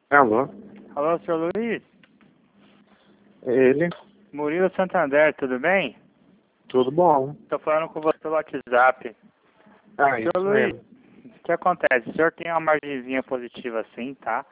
Alô? Alô, senhor Luiz? Ele? Murilo Santander, tudo bem? Tudo bom? Estou falando com você pelo WhatsApp. Isso Senhor Luiz, mesmo. o que acontece? O senhor tem uma margenzinha positiva sim, tá?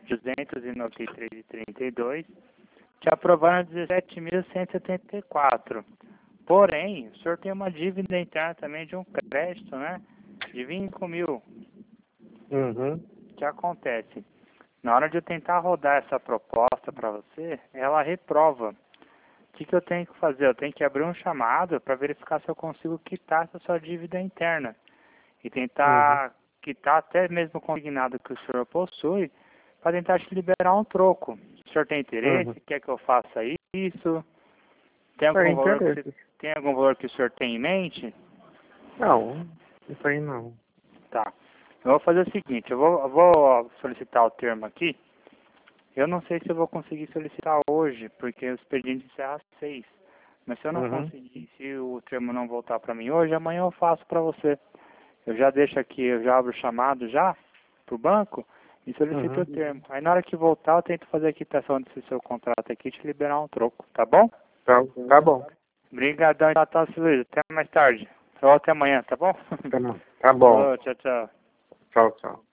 293,32, te aprovando 17.174. Porém, o senhor tem uma dívida interna também de um crédito, né? De 25 mil. Uhum. O que acontece? Na hora de eu tentar rodar essa proposta para você, ela reprova. O que eu tenho que fazer? Eu tenho que abrir um chamado para verificar se eu consigo quitar essa sua dívida interna. E tentar quitar até mesmo o consignado que o senhor possui, para tentar te liberar um troco. O senhor tem interesse? Uhum. Quer que eu faça isso? Tem Tem algum valor que interesse? tem algum valor que o senhor tem em mente? Não, isso aí não. Tá. Eu vou fazer o seguinte, eu vou solicitar o termo aqui. Eu não sei se eu vou conseguir solicitar hoje, porque o expediente encerra às 6. Mas se eu não Uhum. conseguir, se o termo não voltar para mim hoje, amanhã eu faço para você. Eu já deixo aqui, eu já abro o chamado já pro banco e solicito o Uhum. termo. Aí na hora que voltar eu tento fazer a quitação desse seu contrato aqui e te liberar um troco, tá bom? Tá bom. Obrigadão, tá, Luiz. Até mais tarde. Ou até amanhã, tá bom? Tá bom. Tá bom. Falou, tchau, tchau. Tchau, tchau.